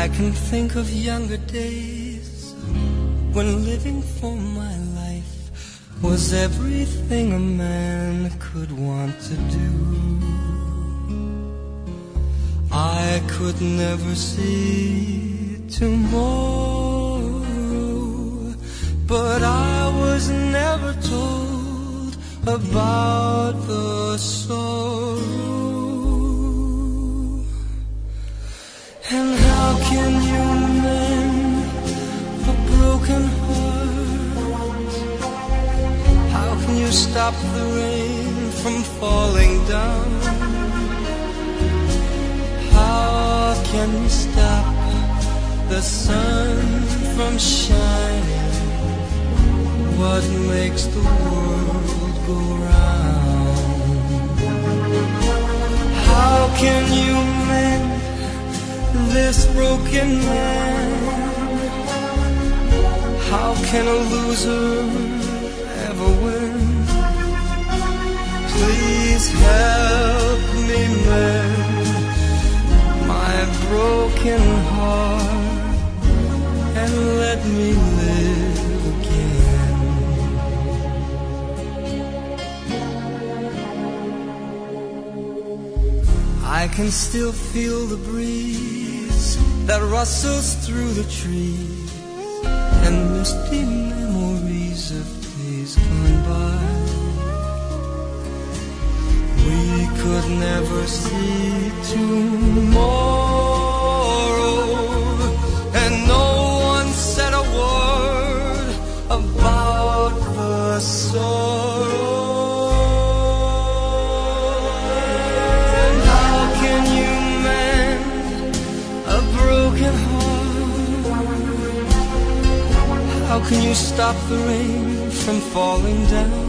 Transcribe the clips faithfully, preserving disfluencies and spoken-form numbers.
I can think of younger days when living for my life was everything a man could want to do. I could never see tomorrow, but I was never told about the sorrow. And how can you mend a broken heart? How can you stop the rain from falling down? How can you stop the sun from shining? What makes the world go round? How can you mend this broken man? How can a loser ever win? Please help me mend my broken heart and let me live again. I can still feel the breeze that rustles through the trees and misty memories of days gone by. We could never see tomorrow, and no one said a word about the sorrow. And how can you mend a broken heart? How can you stop the rain from falling down?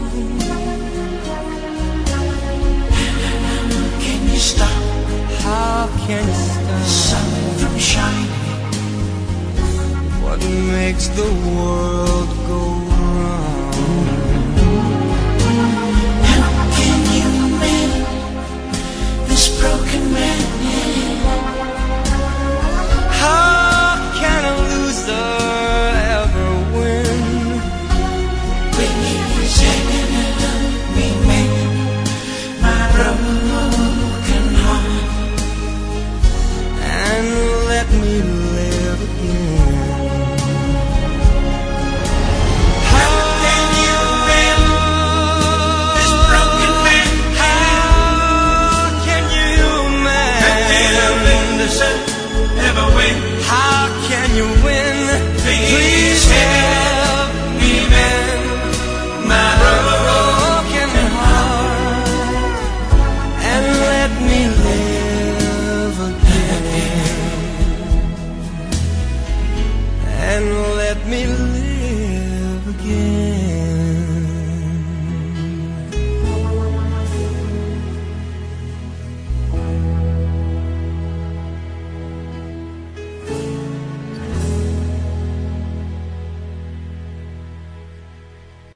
Stop. How can you stop the sun from shining? What makes the world go round? How can you mend this broken man? How can a loser ever win? We need you taking it up. We make my broken heart and let me live again. How can you mend this broken man? How can you mend the sun ever win? How can you win? Please, Please help.